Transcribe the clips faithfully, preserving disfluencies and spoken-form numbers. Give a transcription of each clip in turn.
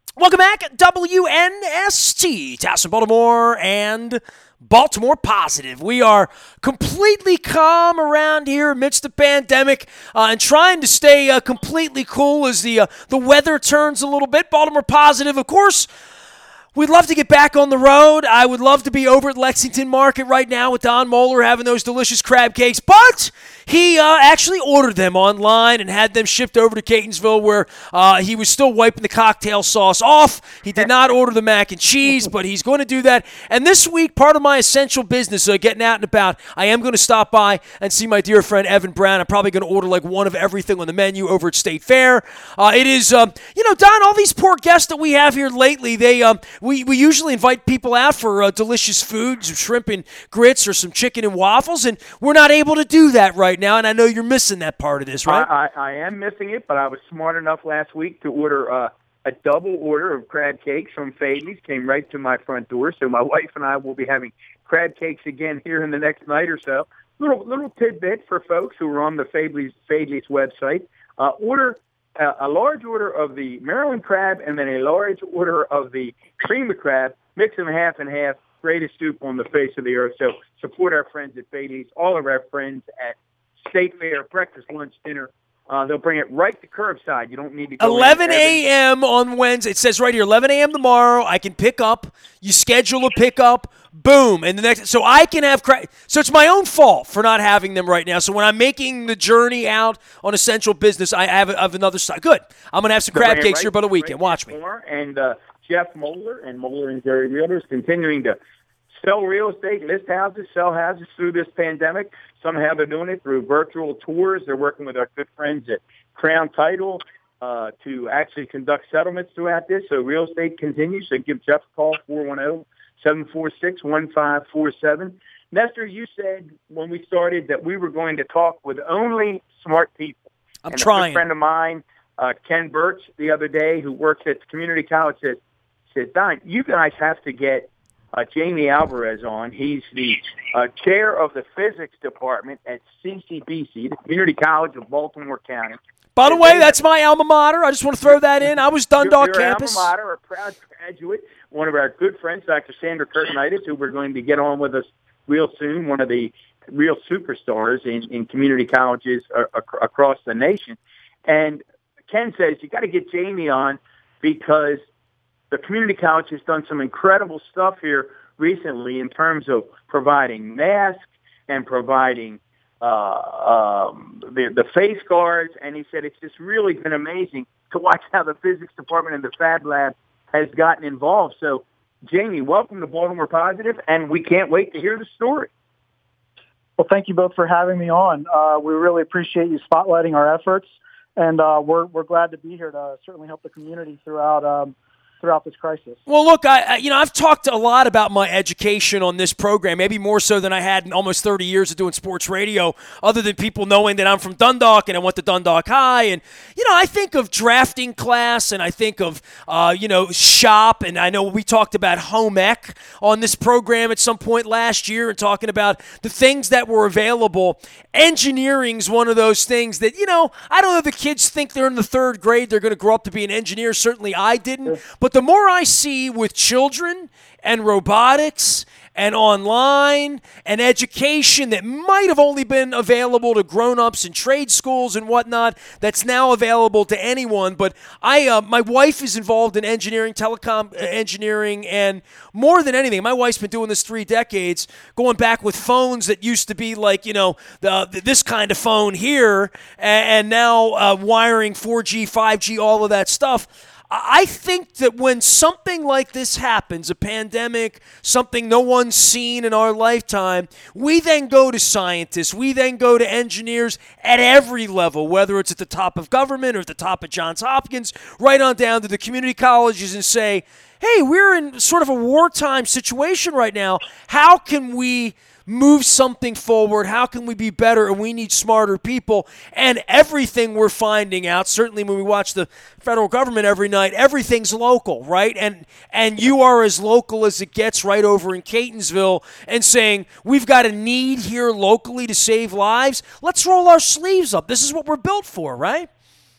Welcome back, W N S T, Towson, Baltimore, and Baltimore Positive. We are completely calm around here amidst the pandemic uh, and trying to stay uh, completely cool as the uh, the weather turns a little bit. Baltimore Positive, of course. We'd love to get back on the road. I would love to be over at Lexington Market right now with Don Moeller having those delicious crab cakes, but he uh, actually ordered them online and had them shipped over to Catonsville where uh, he was still wiping the cocktail sauce off. He did not order the mac and cheese, but he's going to do that. And this week, part of my essential business, uh, getting out and about, I am going to stop by and see my dear friend Evan Brown. I'm probably going to order like one of everything on the menu over at State Fair. Uh, it is, um, you know, Don, all these poor guests that we have here lately, they um, we, we usually invite people out for uh, delicious food, some shrimp and grits or some chicken and waffles, and we're not able to do that right now, and I know you're missing that part of this, right? I, I, I am missing it, but I was smart enough last week to order uh, a double order of crab cakes from Fadley's. Came right to my front door, so my wife and I will be having crab cakes again here in the next night or so. Little little tidbit for folks who are on the Fadley's, Fadley's website. Uh, order uh, a large order of the Maryland crab and then a large order of the cream of crab. Mix them half and half. Greatest soup on the face of the earth. So support our friends at Fadley's, all of our friends at State Fair, breakfast, lunch, dinner. Uh, they'll bring it right to curbside. You don't need to go eleven a.m. on Wednesday. It says right here, eleven a.m. tomorrow. I can pick up. You schedule a pickup. Boom. And the next, so I can have, cra- so it's my own fault for not having them right now. So when I'm making the journey out on essential business, I have, I have another side. Good. I'm going to have some crab cakes right, here about a weekend. Watch me. And uh, Jeff Moeller and Moeller and Jerry Realtors continuing to sell real estate, list houses, sell houses through this pandemic. Some have been doing it through virtual tours. They're working with our good friends at Crown Title uh, to actually conduct settlements throughout this. So real estate continues. So give Jeff a call, four one zero, seven four six, one five four seven. Nestor, you said when we started that we were going to talk with only smart people. I'm and trying. A good friend of mine, uh, Ken Birch, the other day, who works at the community college, said, said, Don, you guys have to get Uh, Jamie Alvarez on. He's the uh, chair of the physics department at C C B C, the Community College of Baltimore County. By the way, that's my alma mater. I just want to throw that in. I was Dundalk your, your campus. Alma mater, a proud graduate, one of our good friends, Doctor Sandra Kurtenitis, who we're going to get on with us real soon, one of the real superstars in, in community colleges uh, ac- across the nation. And Ken says, you got to get Jamie on because the community college has done some incredible stuff here recently in terms of providing masks and providing uh, um, the, the face guards. And he said it's just really been amazing to watch how the physics department and the Fab Lab has gotten involved. So, Jamie, welcome to Baltimore Positive, and we can't wait to hear the story. Well, thank you both for having me on. Uh, we really appreciate you spotlighting our efforts, and uh, we're we're glad to be here to certainly help the community throughout um, throughout this crisis. Well, look, I, I you know I've talked a lot about my education on this program, maybe more so than I had in almost thirty years of doing sports radio, other than people knowing that I'm from Dundalk and I went to Dundalk High. And, you know, I think of drafting class and I think of, uh, you know, shop. And I know we talked about home ec on this program at some point last year and talking about the things that were available. Engineering's one of those things that, you know, I don't know if the kids think they're in the third grade, they're going to grow up to be an engineer. Certainly I didn't. But the more I see with children and robotics and online and education that might have only been available to grown-ups in trade schools and whatnot, that's now available to anyone. But I, uh, my wife is involved in engineering, telecom uh, engineering, and more than anything, my wife's been doing this three decades, going back with phones that used to be like, you know, the, this kind of phone here, and, and now uh, wiring four G, five G, all of that stuff. I think that when something like this happens, a pandemic, something no one's seen in our lifetime, we then go to scientists, we then go to engineers at every level, whether it's at the top of government or at the top of Johns Hopkins, right on down to the community colleges and say, hey, we're in sort of a wartime situation right now. How can we move something forward? How can we be better? And we need smarter people. And everything we're finding out, certainly when we watch the federal government every night, everything's local, right? And and you are as local as it gets right over in Catonsville and saying, we've got a need here locally to save lives. Let's roll our sleeves up. This is what we're built for, right?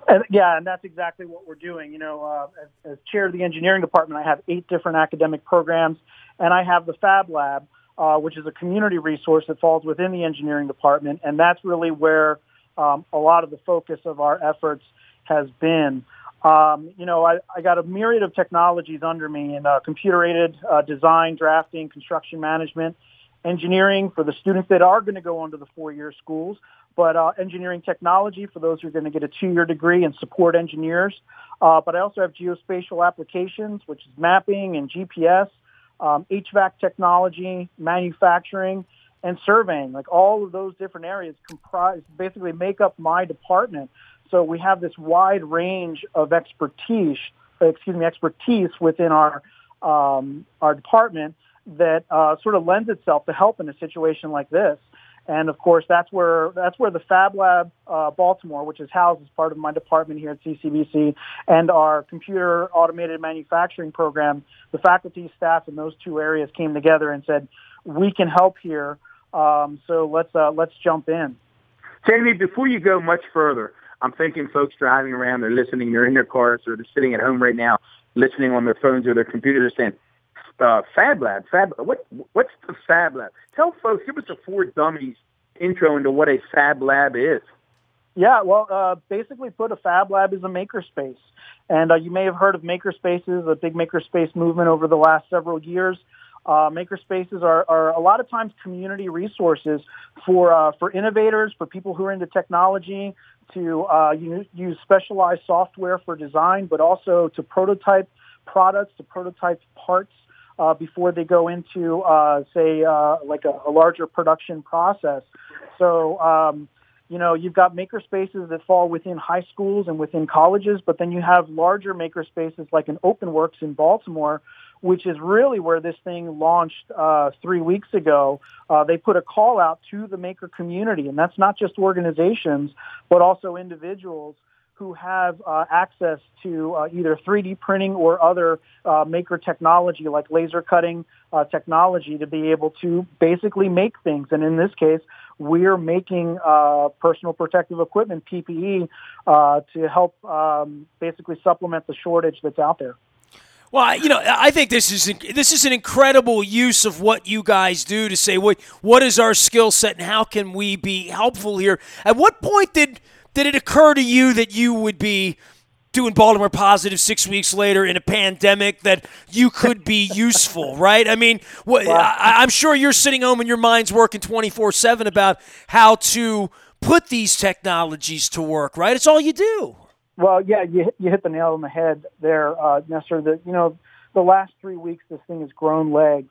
And, yeah, and that's exactly what we're doing. You know, uh, as, as chair of the engineering department, I have eight different academic programs, and I have the Fab Lab, uh, which is a community resource that falls within the engineering department, and that's really where um, a lot of the focus of our efforts has been. Um, you know, I, I got a myriad of technologies under me in uh, computer-aided uh, design, drafting, construction management, engineering for the students that are going to go on to the four-year schools, but uh, engineering technology for those who are going to get a two-year degree and support engineers. Uh, but I also have geospatial applications, which is mapping and G P S, um, H V A C technology, manufacturing, and surveying. Like all of those different areas comprise, basically make up my department. So we have this wide range of expertise, excuse me, expertise within our um, our department that uh, sort of lends itself to help in a situation like this. And of course, that's where that's where the Fab Lab uh, Baltimore, which is housed as part of my department here at C C B C, and our computer automated manufacturing program, the faculty, staff in those two areas came together and said, "We can help here. Um, so let's uh, let's jump in." Jamie, before you go much further, I'm thinking folks driving around, they're listening, they're in their cars, or they're sitting at home right now, listening on their phones or their computers, saying, Uh, Fab Lab, Fab. What what's the Fab Lab? Tell folks, give us a four dummies intro into what a Fab Lab is. Yeah, well, uh, basically put, a Fab Lab is a makerspace, and uh, you may have heard of makerspaces, a big makerspace movement over the last several years. Uh, makerspaces are, are a lot of times community resources for uh, for innovators, for people who are into technology, to uh, use, use specialized software for design, but also to prototype products, to prototype parts. Uh, before they go into, uh, say, uh, like a, a larger production process. So, um, you know, you've got makerspaces that fall within high schools and within colleges, but then you have larger makerspaces like an OpenWorks in Baltimore, which is really where this thing launched uh, three weeks ago. Uh, they put a call out to the maker community, and that's not just organizations, but also individuals who have uh, access to uh, either three D printing or other uh, maker technology like laser cutting uh, technology to be able to basically make things. And in this case, we're making uh, personal protective equipment, P P E, uh, to help um, basically supplement the shortage that's out there. Well, you know, I think this is this is an incredible use of what you guys do to say, what what is our skill set and how can we be helpful here? At what point did Did it occur to you that you would be doing Baltimore Positive six weeks later in a pandemic, that you could be useful, right? I mean, what, I, I'm sure you're sitting home and your mind's working twenty-four seven about how to put these technologies to work, right? It's all you do. Well, yeah, you hit, you hit the nail on the head there, uh, Nestor. That, you know, the last three weeks, this thing has grown legs.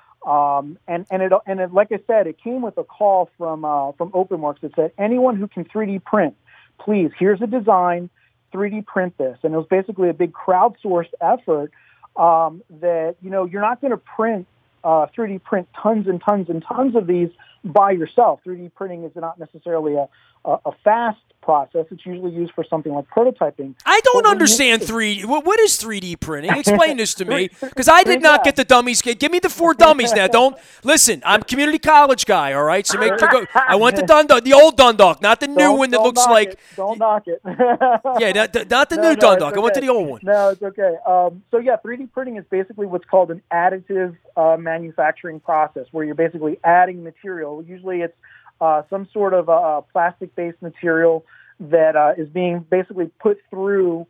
Um, and, and it, and it, like I said, it came with a call from, uh, from OpenWorks that said, anyone who can three D print, please, here's a design, three D print this. And it was basically a big crowdsourced effort um, that, you know, you're not going to print, uh, three D print tons and tons and tons of these by yourself. three D printing is not necessarily a, a, a fast process. It's usually used for something like prototyping. I don't understand three D. What, what is three D printing? Explain this to me, because I did not get the dummies. Give me the four dummies now. Don't listen. I'm a community college guy. All right, so make go. I want the Dundalk, the old Dundalk, not the new don't, one that don't looks knock like. It. Don't knock it. yeah, not, not the no, new no, Dundalk. Okay. I went to the old one. No, it's okay. Um, so yeah, three D printing is basically what's called an additive uh, manufacturing process, where you're basically adding material. Usually, it's uh, some sort of a plastic-based material that uh, is being basically put through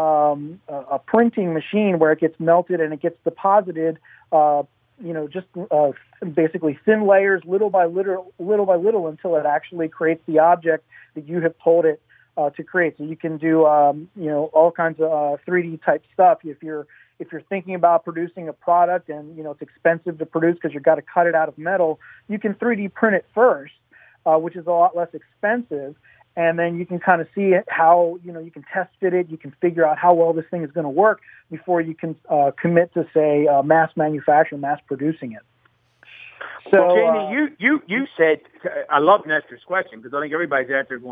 um, a, a printing machine where it gets melted and it gets deposited, uh, you know, just uh, basically thin layers, little by little, little by little, until it actually creates the object that you have told it uh, to create. So you can do, um, you know, all kinds of uh, three D type stuff. If you're if you're thinking about producing a product and, you know, it's expensive to produce because you've got to cut it out of metal, you can three D print it first, uh, which is a lot less expensive. And then you can kind of see how, you know, you can test fit it. You can figure out how well this thing is going to work before you can uh, commit to, say, uh, mass manufacturing, mass producing it. So, well, Jamie, uh, you, you, you said, I love Nestor's question because I think everybody's out there going,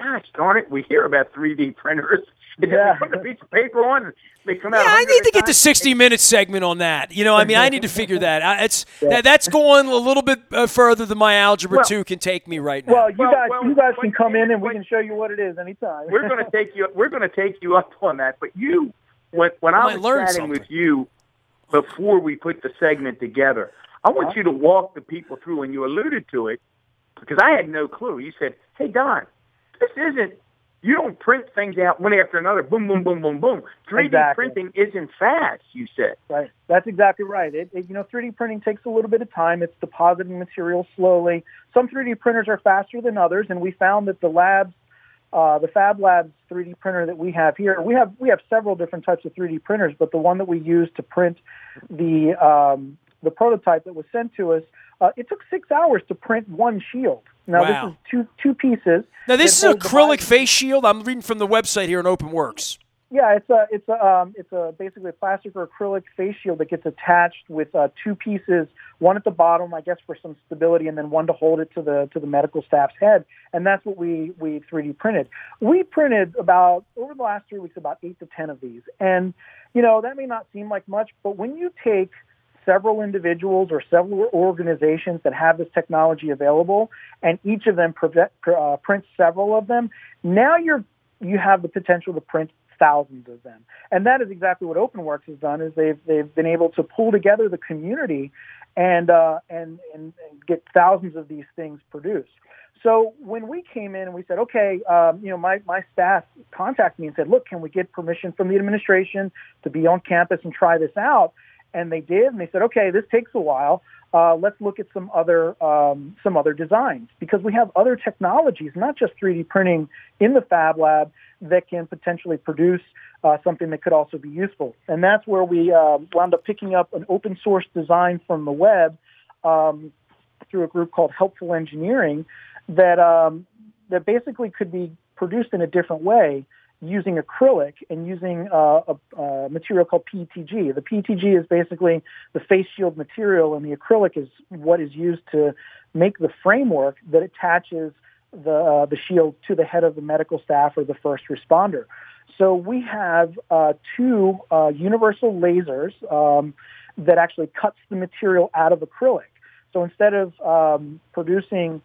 gosh darn it, we hear about three D printers. Yeah. They put a piece of paper on and they come out. Yeah, I need to get the times. sixty-minute segment on that. You know, I mean, I need to figure that out. It's yeah. that, that's going a little bit uh, further than my Algebra well, two can take me right now. Well, you well, guys, well, you guys but, can come in and but, we can show you what it is anytime. We're going to take you. We're going to take you up on that. But you, when, when I, I was chatting something. with you before we put the segment together, I want huh? you to walk the people through, and you alluded to it because I had no clue. You said, "Hey, Don, this isn't. You don't print things out one after another. Boom, boom, boom, boom, boom. three D exactly. printing isn't fast." You said. Right. That's exactly right. It, it, you know, three D printing takes a little bit of time. It's depositing material slowly. Some three D printers are faster than others, and we found that the labs, uh, the Fab Labs three D printer that we have here, we have we have several different types of three D printers, but the one that we use to print the um, the prototype that was sent to us, uh, it took six hours to print one shield. Now, wow. this is two two pieces. Now, this is an acrylic face shield. I'm reading from the website here on OpenWorks. Yeah, it's a it's a um, it's a basically a plastic or acrylic face shield that gets attached with uh, two pieces, one at the bottom, I guess, for some stability, and then one to hold it to the to the medical staff's head. And that's what we we three D printed. We printed about over the last three weeks about eight to ten of these, and you know that may not seem like much, but when you take several individuals or several organizations that have this technology available, and each of them prevent, uh, prints several of them, now you're you have the potential to print thousands of them. And that is exactly what OpenWorks has done. Is they've they've been able to pull together the community and uh, and, and and get thousands of these things produced. So when we came in and we said, okay, um, you know, my, my staff contacted me and said, look, can we get permission from the administration to be on campus and try this out? And they did, and they said, okay, this takes a while. Uh, let's look at some other um, some other designs, because we have other technologies, not just three D printing in the Fab Lab, that can potentially produce uh, something that could also be useful. And that's where we uh, wound up picking up an open source design from the web um, through a group called Helpful Engineering that um, that basically could be produced in a different way, using acrylic and using uh, a, a material called P E T G. The P E T G is basically the face shield material, and the acrylic is what is used to make the framework that attaches the uh, the shield to the head of the medical staff or the first responder. So we have uh, two uh, universal lasers um, that actually cuts the material out of acrylic. So instead of um, producing,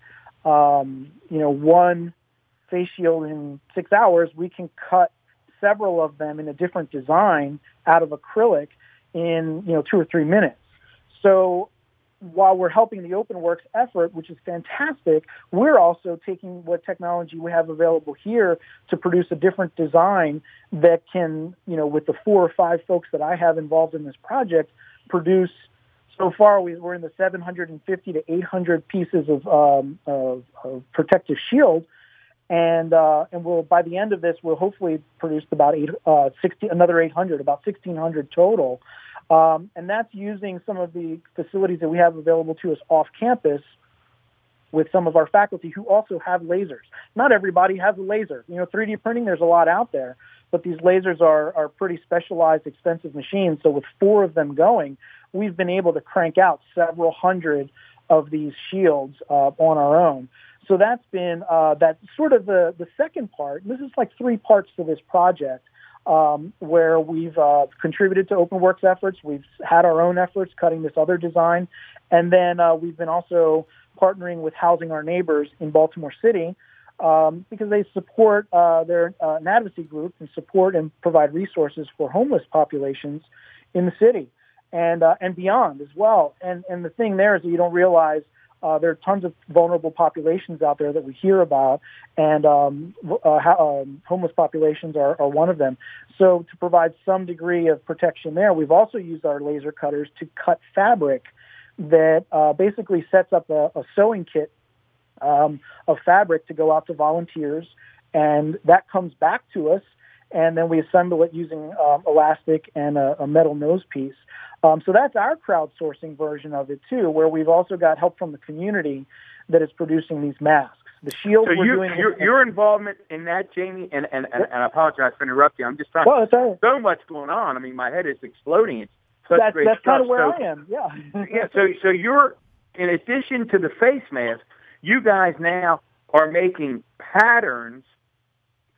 um, you know, one face shield in six hours, we can cut several of them in a different design out of acrylic in, you know, two or three minutes. So while we're helping the OpenWorks effort, which is fantastic, we're also taking what technology we have available here to produce a different design that can, you know, with the four or five folks that I have involved in this project, produce. So far, we, we're in the seven hundred fifty to eight hundred pieces of, um, of, of protective shield. And uh, and we'll by the end of this, we'll hopefully produce about eight, uh, sixty, another eight hundred, about sixteen hundred total. Um, and that's using some of the facilities that we have available to us off campus with some of our faculty who also have lasers. Not everybody has a laser. You know, three D printing, there's a lot out there, but these lasers are, are pretty specialized, expensive machines. So with four of them going, we've been able to crank out several hundred of these shields uh, on our own. So that's been uh, that sort of the, the second part. This is like three parts to this project um, where we've uh, contributed to OpenWorks efforts. We've had our own efforts cutting this other design. And then uh, we've been also partnering with Housing Our Neighbors in Baltimore City um, because they support uh, their uh, an advocacy group and support and provide resources for homeless populations in the city and uh, and beyond as well. And, and the thing there is that you don't realize Uh, there are tons of vulnerable populations out there that we hear about, and um, uh, how, um, homeless populations are, are one of them. So to provide some degree of protection there, we've also used our laser cutters to cut fabric that uh, basically sets up a, a sewing kit um, of fabric to go out to volunteers, and that comes back to us, and then we assemble it using um, elastic and a, a metal nose piece. Um, so that's our crowdsourcing version of it, too, where we've also got help from the community that is producing these masks. The shields so we're you, doing... Your, your involvement in that, Jamie, and, and, and, and I apologize for interrupting you. I'm just trying well, to... Right. So much going on. I mean, my head is exploding. It's such that's great that's stuff. kind of where so, I am, yeah. yeah, so, so you're, in addition to the face mask, you guys now are making patterns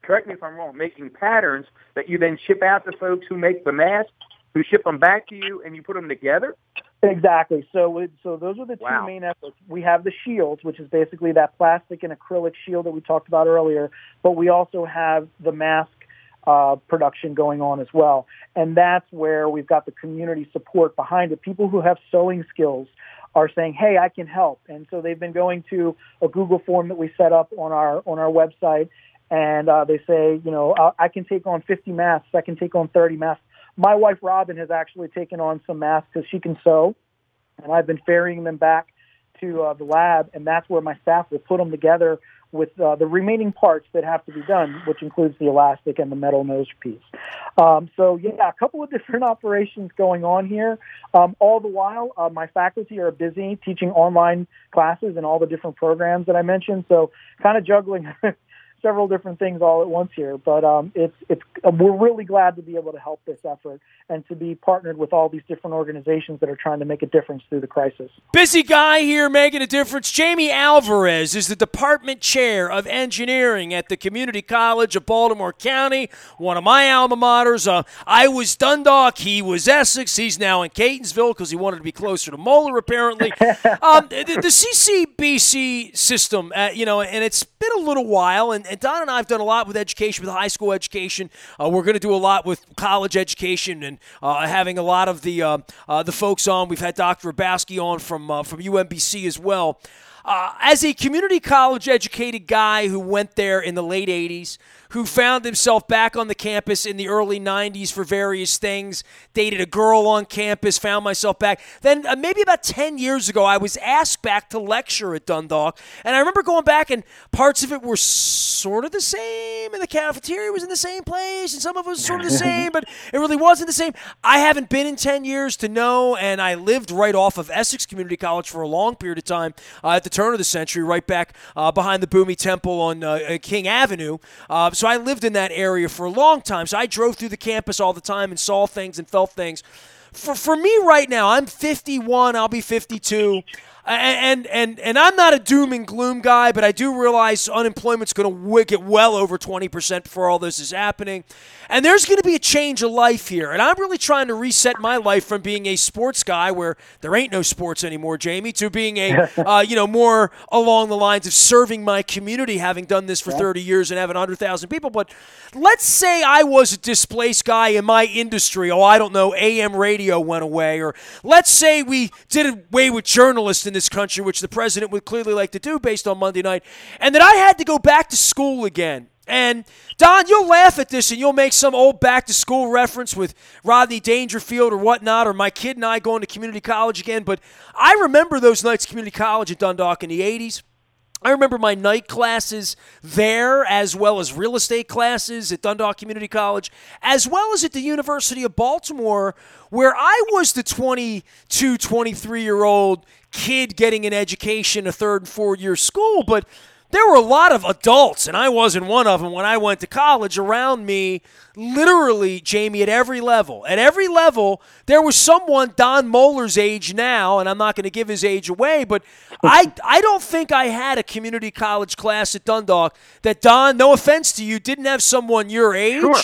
correct me if I'm wrong, making patterns that you then ship out to folks who make the masks, who ship them back to you, and you put them together? Exactly. So, it, so those are the two Wow. main efforts. We have the shields, which is basically that plastic and acrylic shield that we talked about earlier, but we also have the mask uh, production going on as well. And that's where we've got the community support behind it. People who have sewing skills are saying, hey, I can help. And so they've been going to a Google form that we set up on our on our website, and uh, they say, you know, I can take on fifty masks, I can take on thirty masks. My wife, Robin, has actually taken on some masks because she can sew, and I've been ferrying them back to uh, the lab, and that's where my staff will put them together with uh, the remaining parts that have to be done, which includes the elastic and the metal nose piece. Um, so, yeah, a couple of different operations going on here. Um, all the while, uh, my faculty are busy teaching online classes and all the different programs that I mentioned, so kind of juggling several different things all at once here, but um, it's it's uh, we're really glad to be able to help this effort and to be partnered with all these different organizations that are trying to make a difference through the crisis. Busy guy here making a difference. Jamie Alvarez is the department chair of engineering at the Community College of Baltimore County, one of my alma maters. Uh, I was Dundalk, he was Essex. He's now in Catonsville because he wanted to be closer to Moeller, apparently. um, the, the C C B C system, uh, you know, and it's been a little while, and And Don and I have done a lot with education, with high school education. Uh, we're going to do a lot with college education and uh, having a lot of the uh, uh, the folks on. We've had Doctor Rabowski on from uh, from U M B C as well. Uh, as a community college educated guy who went there in the late eighties, who found himself back on the campus in the early nineties for various things, dated a girl on campus, found myself back. Then uh, maybe about ten years ago, I was asked back to lecture at Dundalk, and I remember going back, and parts of it were sort of the same, and the cafeteria was in the same place, and some of it was sort of the same, but it really wasn't the same. I haven't been in ten years to know, and I lived right off of Essex Community College for a long period of time uh, at the turn of the century, right back uh, behind the Boomy Temple on uh, King Avenue. Uh, So I lived in that area for a long time. So I drove through the campus all the time and saw things and felt things. For for me right now, I'm fifty-one. I'll be fifty-two. And and and I'm not a doom and gloom guy, but I do realize unemployment's going to get well over twenty percent before all this is happening. And there's going to be a change of life here. And I'm really trying to reset my life from being a sports guy where there ain't no sports anymore, Jamie, to being a, uh, you know, more along the lines of serving my community, having done this for thirty years and having one hundred thousand people. But let's say I was a displaced guy in my industry. Oh, I don't know, A M radio went away. Or let's say we did away with journalists in this country, which the president would clearly like to do based on Monday night, and that I had to go back to school again. And, Don, you'll laugh at this and you'll make some old back-to-school reference with Rodney Dangerfield or whatnot, or my kid and I going to community college again. But I remember those nights at community college at Dundalk in the eighties. I remember my night classes there, as well as real estate classes at Dundalk Community College, as well as at the University of Baltimore, where I was the twenty-two, twenty-three-year-old kid getting an education, a third and fourth-year school. But there were a lot of adults, and I wasn't one of them when I went to college, around me, literally, Jamie, at every level. At every level, there was someone Don Moeller's age now, and I'm not going to give his age away, but I I don't think I had a community college class at Dundalk that, Don, no offense to you, didn't have someone your age. Sure.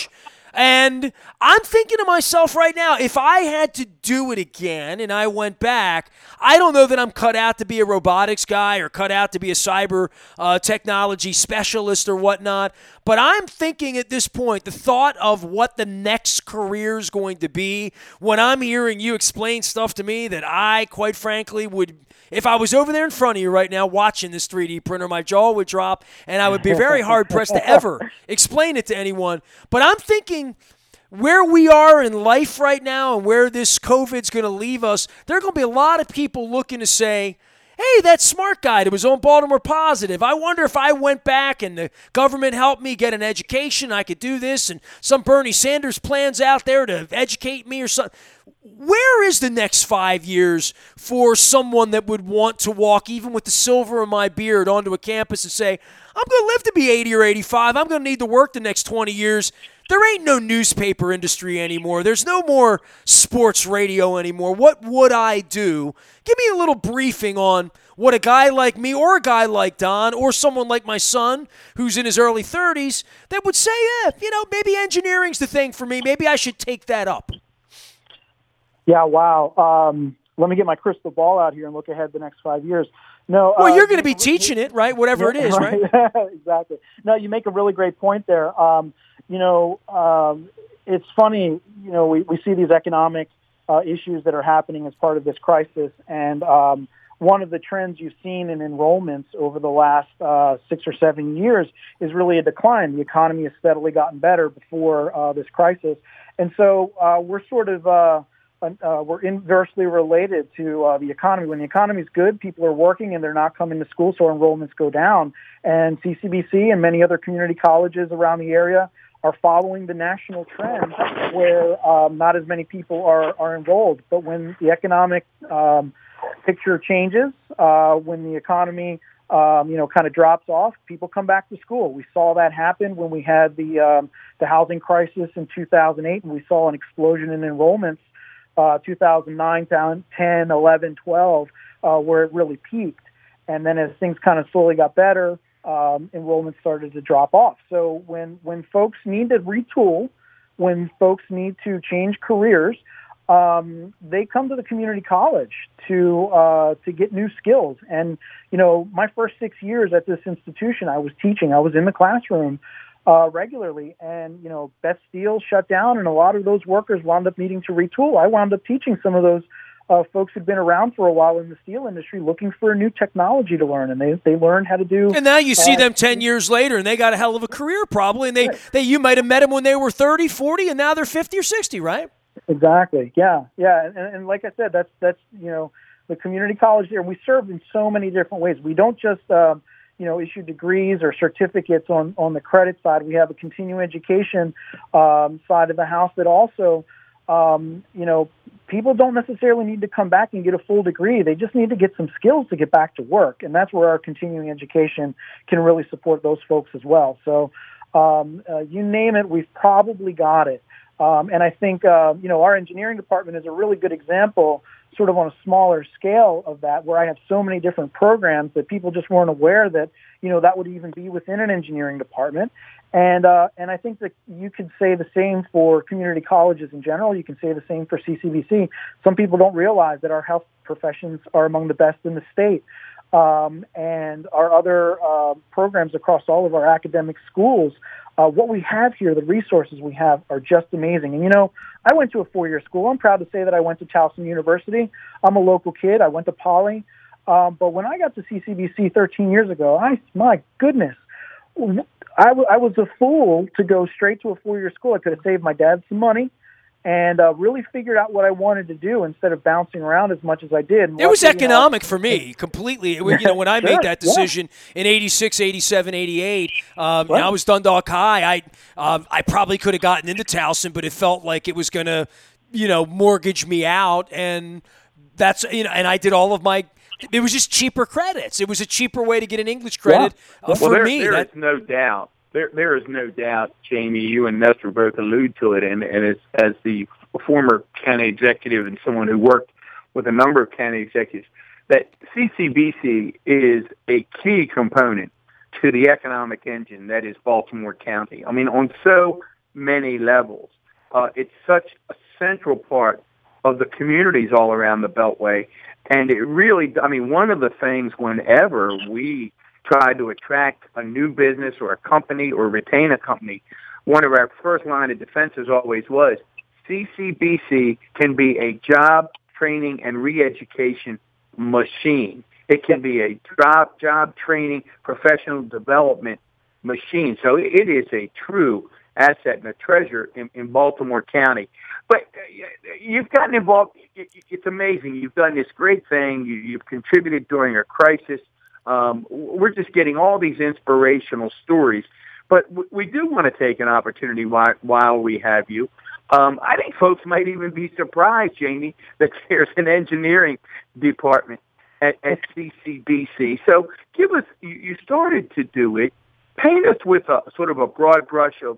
And I'm thinking to myself right now, if I had to do it again and I went back, I don't know that I'm cut out to be a robotics guy or cut out to be a cyber uh, technology specialist or whatnot. But I'm thinking at this point, the thought of what the next career is going to be, when I'm hearing you explain stuff to me that I, quite frankly, would, if I was over there in front of you right now watching this three D printer, my jaw would drop, and I would be very hard-pressed to ever explain it to anyone. But I'm thinking where we are in life right now and where this COVID's going to leave us, there are going to be a lot of people looking to say, hey, that smart guy that was on Baltimore Positive, I wonder if I went back and the government helped me get an education, I could do this, and some Bernie Sanders plans out there to educate me or something. Where is the next five years for someone that would want to walk, even with the silver in my beard, onto a campus and say, I'm going to live to be eighty or eighty-five. I'm going to need to work the next twenty years. There ain't no newspaper industry anymore. There's no more sports radio anymore. What would I do? Give me a little briefing on what a guy like me or a guy like Don or someone like my son who's in his early thirties that would say, yeah, you know, maybe engineering's the thing for me. Maybe I should take that up. Yeah, wow. Um, let me get my crystal ball out here and look ahead the next five years. No, well, uh, you're going to be teaching it, right? Whatever yeah, it is, right? right? Exactly. No, you make a really great point there. Um, you know, um, it's funny, you know, we, we see these economic uh, issues that are happening as part of this crisis. And um, one of the trends you've seen in enrollments over the last uh, six or seven years is really a decline. The economy has steadily gotten better before uh, this crisis. And so uh, we're sort of... Uh, Uh, we're inversely related to uh, the economy. When the economy is good, people are working and they're not coming to school, so enrollments go down. And C C B C and many other community colleges around the area are following the national trend where um, not as many people are, are enrolled. But when the economic um, picture changes, uh, when the economy um, you know, kind of drops off, people come back to school. We saw that happen when we had the um, the housing crisis in two thousand eight, and we saw an explosion in enrollments. Uh, two thousand nine, ten, eleven, twelve, uh, where it really peaked. And then as things kind of slowly got better, um, enrollment started to drop off. So when, when folks need to retool, when folks need to change careers, um, they come to the community college to uh, to get new skills. And, you know, my first six years at this institution, I was teaching. I was in the classroom Uh, regularly, and you know, Beth Steel shut down, and a lot of those workers wound up needing to retool. I wound up teaching some of those uh, folks who'd been around for a while in the steel industry, looking for a new technology to learn, and they they learned how to do. And now you see uh, them ten years later, and they got a hell of a career probably, and they, they you might have met them when they were thirty, forty, and now they're fifty or sixty, right? Exactly. Yeah, yeah, and, and like I said, that's that's you know, the community college there. We serve in so many different ways. We don't just um, you know, issue degrees or certificates on, on the credit side. We have a continuing education um, side of the house that also, um, you know, people don't necessarily need to come back and get a full degree. They just need to get some skills to get back to work. And that's where our continuing education can really support those folks as well. So um, uh, you name it, we've probably got it. Um, and I think, uh, you know, our engineering department is a really good example sort of on a smaller scale of that, where I have so many different programs that people just weren't aware that, you know, that would even be within an engineering department. And uh, and I think that you could say the same for community colleges in general. You can say the same for C C B C. Some people don't realize that our health professions are among the best in the state. Um, and our other uh, programs across all of our academic schools, uh, what we have here, the resources we have are just amazing. And, you know, I went to a four-year school. I'm proud to say that I went to Towson University. I'm a local kid. I went to Poly. Um, but when I got to C C B C thirteen years ago, I, my goodness, I, w- I was a fool to go straight to a four-year school. I could have saved my dad some money and uh, really figured out what I wanted to do instead of bouncing around as much as I did. And it was luckily, economic you know, for me, completely. You know, when I sure, made that decision yeah. in eighty-six, eighty-seven, eighty-eight, um, Right. I was Dundalk High. I um, I probably could have gotten into Towson, but it felt like it was going to, you know, mortgage me out. And that's, you know, and I did all of my, it was just cheaper credits. It was a cheaper way to get an English credit Yeah. uh, for well, there, me. There that, is no doubt. There, there is no doubt, Jamie, you and Nestor both allude to it, and, and as, as the former county executive and someone who worked with a number of county executives, that C C B C is a key component to the economic engine that is Baltimore County. I mean, on so many levels. Uh, it's such a central part of the communities all around the Beltway, and it really, I mean, one of the things whenever we try to attract a new business or a company or retain a company, one of our first line of defenses always was C C B C can be a job training and re-education machine. It can be a job, job training, professional development machine. So it is a true asset and a treasure in, in Baltimore County. But you've gotten involved. It's amazing. You've done this great thing. You, you've contributed during a crisis. Um, we're just getting all these inspirational stories. But we do want to take an opportunity while, while we have you. Um, I think folks might even be surprised, Jamie, that there's an engineering department at, at C C B C. So give us, you, you started to do it paint us with a sort of a broad brush of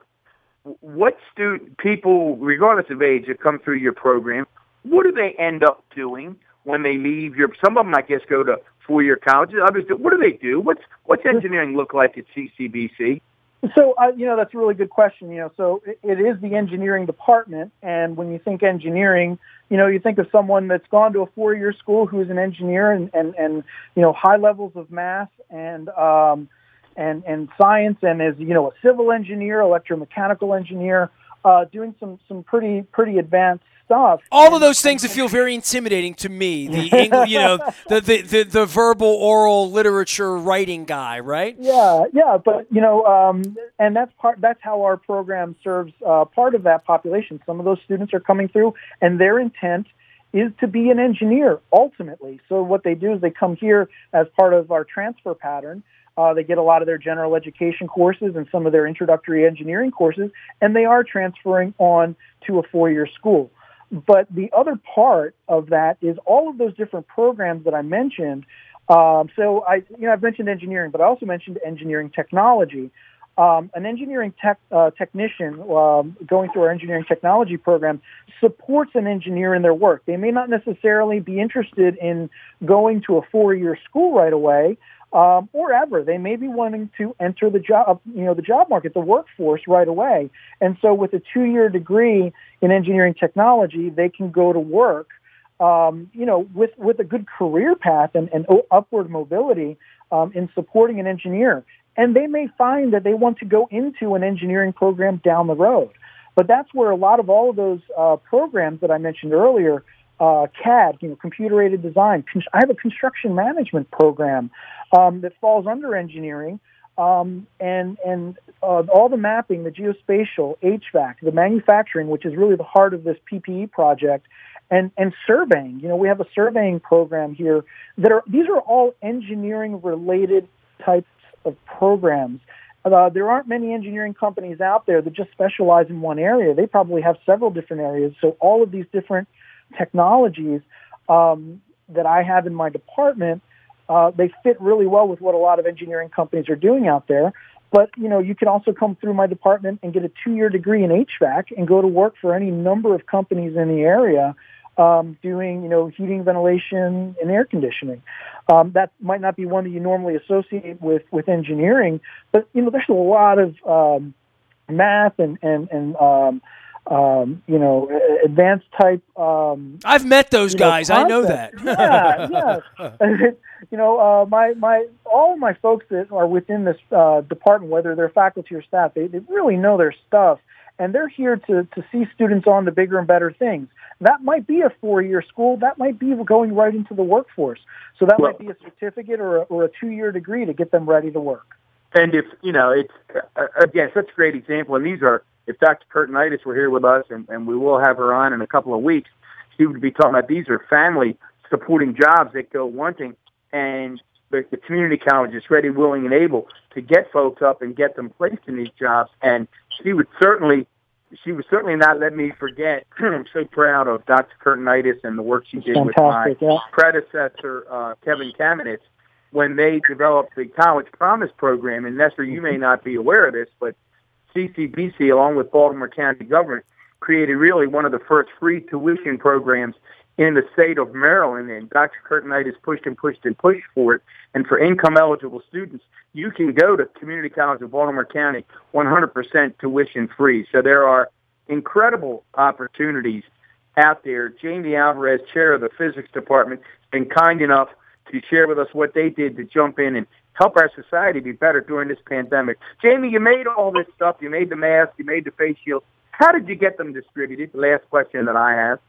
what student people, regardless of age, that come through your program, what do they end up doing when they leave your? Some of them, I guess, go to four-year colleges. Others, do, what do they do? What's what's engineering look like at C C B C? So, uh, you know, that's a really good question. You know, so it, it is the engineering department, and when you think engineering, you know, you think of someone that's gone to a four-year school who's an engineer, and and, and you know, high levels of math and um, and and science, and is you know a civil engineer, electromechanical engineer, uh, doing some some pretty pretty advanced stuff. All of those things that feel very intimidating to me. The English, you know, the, the the the verbal, oral, literature, writing guy, right? Yeah, yeah, but you know, um, and that's part. That's how our program serves uh, part of that population. Some of those students are coming through, and their intent is to be an engineer ultimately. So what they do is they come here as part of our transfer pattern. Uh, they get a lot of their general education courses and some of their introductory engineering courses, and they are transferring on to a four-year school. But the other part of that is all of those different programs that I mentioned. Um, so I, you know, I've mentioned engineering, but I also mentioned engineering technology. Um, an engineering tech, uh, technician um, going through our engineering technology program supports an engineer in their work. They may not necessarily be interested in going to a four-year school right away, um, or ever. They may be wanting to enter the job, you know, the job market, the workforce right away. And so, with a two-year degree in engineering technology, they can go to work, um, you know, with with a good career path and, and upward mobility um, in supporting an engineer. And they may find that they want to go into an engineering program down the road. But that's where a lot of all of those uh, programs that I mentioned earlier, uh, C A D, you know, computer-aided design. I have a construction management program um, that falls under engineering, um, and and uh, all the mapping, the geospatial, H V A C, the manufacturing, which is really the heart of this P P E project, and and surveying. You know, we have a surveying program here that are these are all engineering-related types of programs. Uh, there aren't many engineering companies out there that just specialize in one area. They probably have several different areas. So all of these different technologies um, that I have in my department, uh, they fit really well with what a lot of engineering companies are doing out there. But, you know, you can also come through my department and get a two-year degree in H V A C and go to work for any number of companies in the area um, doing, you know, heating, ventilation, and air conditioning. Um, that might not be one that you normally associate with, with engineering, but, you know, there's a lot of um, math and, and, and um, um, you know, advanced type. Um, I've met those guys. Know, I know that. yeah, yeah. You know, uh, my, my, all of my folks that are within this uh, department, whether they're faculty or staff, they, they really know their stuff, and they're here to, to see students on to bigger and better things. That might be a four-year school. That might be going right into the workforce. So that well, might be a certificate or a, or a two-year degree to get them ready to work. And if, you know, it's, uh, again, such a great example. And these are, if Doctor Curtinitis were here with us, and, and we will have her on in a couple of weeks, she would be talking about these are family-supporting jobs that go wanting, and the, the community college is ready, willing, and able to get folks up and get them placed in these jobs. And she would certainly... She would certainly not let me forget. I'm so proud of Doctor Curtinitis and the work she did with my yeah. predecessor, uh, Kevin Kamenetz, when they developed the College Promise Program. And Nestor, you may not be aware of this, but C C B C, along with Baltimore County government, created really one of the first free tuition programs in the state of Maryland. And Doctor Curtinitis pushed and pushed and pushed for it. And for income-eligible students, you can go to Community College of Baltimore County one hundred percent tuition free. So there are incredible opportunities out there. Jamie Alvarez, chair of the physics department, has been kind enough to share with us what they did to jump in and help our society be better during this pandemic. Jamie, you made all this stuff. You made the mask. You made the face shield. How did you get them distributed? The last question that I have.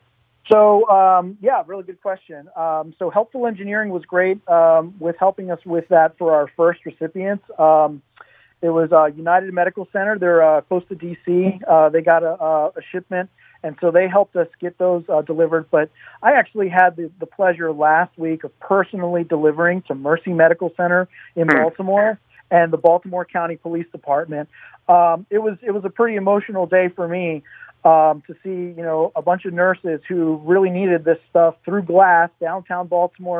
So, um, yeah, really good question. Um, so Helpful Engineering was great um, with helping us with that for our first recipients. Um, it was uh, United Medical Center. They're uh, close to D C. Uh, they got a, a shipment, and so they helped us get those uh, delivered. But I actually had the, the pleasure last week of personally delivering to Mercy Medical Center in Baltimore and the Baltimore County Police Department. Um, it was it was a pretty emotional day for me. Um, to see, you know, a bunch of nurses who really needed this stuff through glass, downtown Baltimore,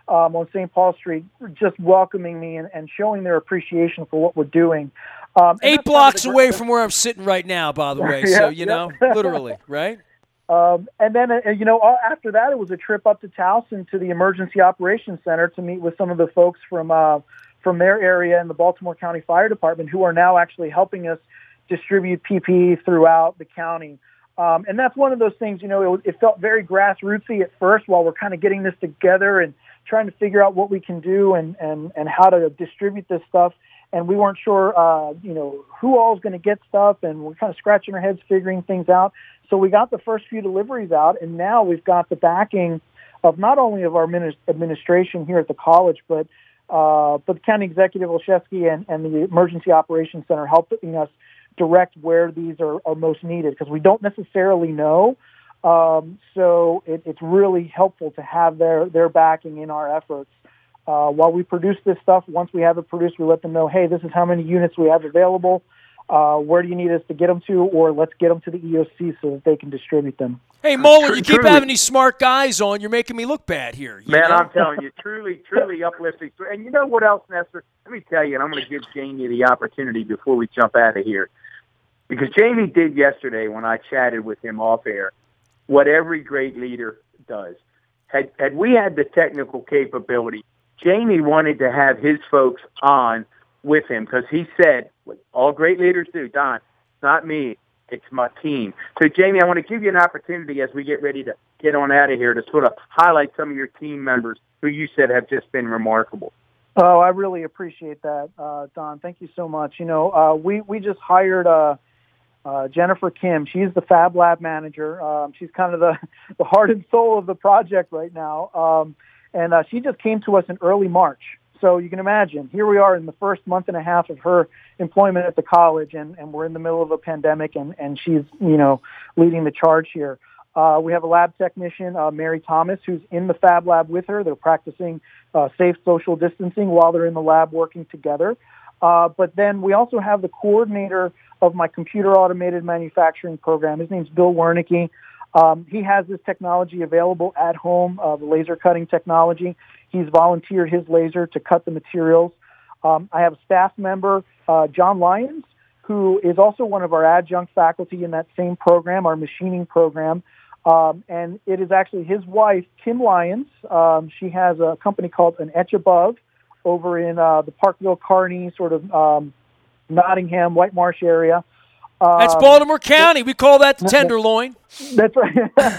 um, on Saint Paul Street, just welcoming me and, and showing their appreciation for what we're doing. Um, Eight blocks kind of away from where I'm sitting right now, by the way. yeah, so, you yeah. know, literally, right? Um, and then, uh, you know, after that, it was a trip up to Towson to the Emergency Operations Center to meet with some of the folks from uh, from their area in the Baltimore County Fire Department who are now actually helping us distribute P P E throughout the county. Um, and that's one of those things, you know, it, it felt very grassrootsy at first while we're kind of getting this together and trying to figure out what we can do and, and, and how to distribute this stuff. And we weren't sure, uh, you know, who all is going to get stuff, and we're kind of scratching our heads figuring things out. So we got the first few deliveries out, and now we've got the backing of not only of our administration here at the college, but uh, but the County Executive Olszewski and, and the Emergency Operations Center helping us direct where these are, are most needed, because we don't necessarily know. Um, so it, it's really helpful to have their, their backing in our efforts. Uh, while we produce this stuff, once we have it produced, we let them know, hey, this is how many units we have available. Uh, where do you need us to get them to? Or let's get them to the E O C so that they can distribute them. Hey, Moeller, you keep having these smart guys on. You're making me look bad here. Man, know? I'm telling you, truly, truly uplifting. And you know what else, Nestor? Let me tell you, and I'm going to give Jamie the opportunity before we jump out of here. Because Jamie did yesterday when I chatted with him off air what every great leader does. Had, had we had the technical capability, Jamie wanted to have his folks on with him because he said, what all great leaders do, Don, it's not me, it's my team. So, Jamie, I want to give you an opportunity as we get ready to get on out of here to sort of highlight some of your team members who you said have just been remarkable. Oh, I really appreciate that, uh, Don. Thank you so much. You know, uh, we, we just hired uh, uh, Jennifer Kim. She's the Fab Lab manager. Um, she's kind of the, the heart and soul of the project right now. Um, and uh, she just came to us in early March. So you can imagine, here we are in the first month and a half of her employment at the college, and, and we're in the middle of a pandemic, and, and she's, you know, leading the charge here. Uh, we have a lab technician, uh, Mary Thomas, who's in the Fab Lab with her. They're practicing uh, safe social distancing while they're in the lab working together. Uh, but then we also have the coordinator of my computer automated manufacturing program. His name's Bill Wernicke. Um, he has this technology available at home, uh, the laser cutting technology. He's volunteered his laser to cut the materials. Um, I have a staff member, uh, John Lyons, who is also one of our adjunct faculty in that same program, our machining program. Um, and it is actually his wife, Kim Lyons. Um, she has a company called An Etch Above over in uh, the Parkville, Kearney, sort of um, Nottingham, White Marsh area. Um, That's Baltimore County. We call that the Tenderloin. That's right.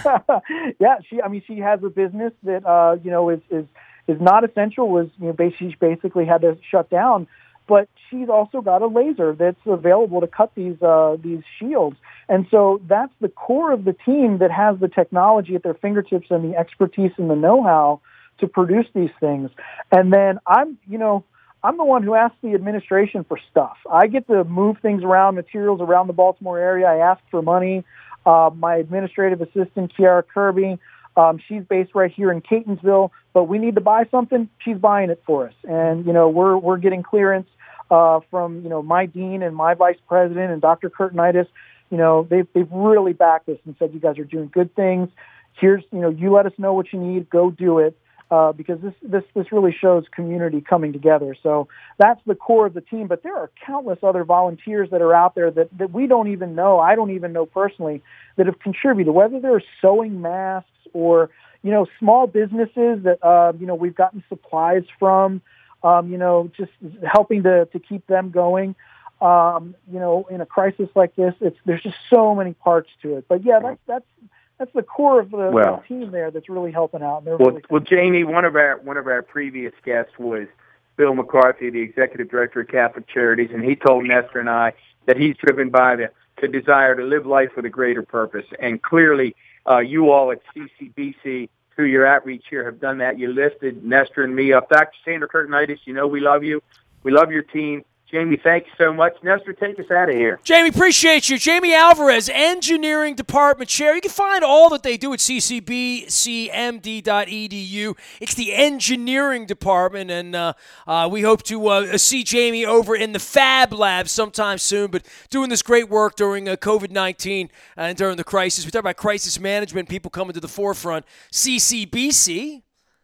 Yeah, she. I mean, she has a business that uh, you know is is is not essential. Was you know basically she basically had to shut down, but she's also got a laser that's available to cut these uh, these shields. And so that's the core of the team that has the technology at their fingertips and the expertise and the know-how to produce these things. And then I'm, you know. I'm the one who asks the administration for stuff. I get to move things around, materials around the Baltimore area. I ask for money. Uh, my administrative assistant, Kiara Kirby, um, she's based right here in Catonsville, but we need to buy something. She's buying it for us. And, you know, we're, we're getting clearance uh, from, you know, my dean and my vice president and Doctor Kurtenitis. You know, they've, they've really backed us and said, you guys are doing good things. Here's, you know, you let us know what you need. Go do it. Uh, because this, this this really shows community coming together. So that's the core of the team. But there are countless other volunteers that are out there that, that we don't even know, I don't even know personally, that have contributed, whether they're sewing masks or, you know, small businesses that, uh, you know, we've gotten supplies from, um, you know, just helping to, to keep them going. Um, you know, in a crisis like this, it's there's just so many parts to it. But, yeah, that's that's That's the core of the, well, the team there that's really helping out. Well, really well, Jamie, one of our one of our previous guests was Bill McCarthy, the executive director of Catholic Charities, and he told Nestor and I that he's driven by the, the desire to live life with a greater purpose. And clearly, uh, you all at C C B C, through your outreach here, have done that. You lifted Nestor and me up. Doctor Sandra Kurtenitis, you know we love you. We love your team. Jamie, thank you so much. Nestor, take us out of here. Jamie, appreciate you. Jamie Alvarez, Engineering Department Chair. You can find all that they do at c c b c m d dot e d u. It's the Engineering Department, and uh, uh, we hope to uh, see Jamie over in the Fab Lab sometime soon, but doing this great work during uh, covid nineteen and during the crisis. We talk about crisis management, people coming to the forefront. C C B C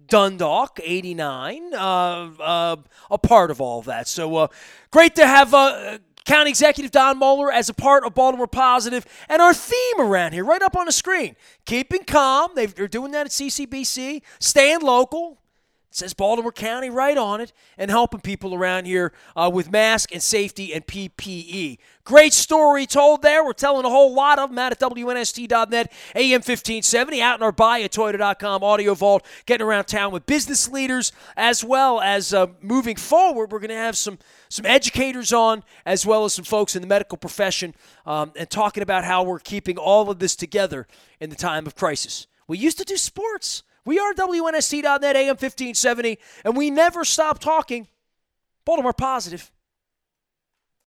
Dundalk, eighty-nine, uh, uh, a part of all of that. So uh, great to have uh, County Executive Don Moeller as a part of Baltimore Positive, and our theme around here, right up on the screen, keeping calm. They've, they're doing that at C C B C, staying local. It says Baltimore County right on it, and helping people around here uh, with mask and safety and P P E. Great story told there. We're telling a whole lot of them out at W N S T dot net, A M fifteen seventy, out in our buy at Toyota dot com audio vault, getting around town with business leaders, as well as uh, moving forward, we're going to have some, some educators on, as well as some folks in the medical profession, um, and talking about how we're keeping all of this together in the time of crisis. We used to do sports. We are W N S T dot net, A M fifteen seventy, and we never stop talking Baltimore Positive.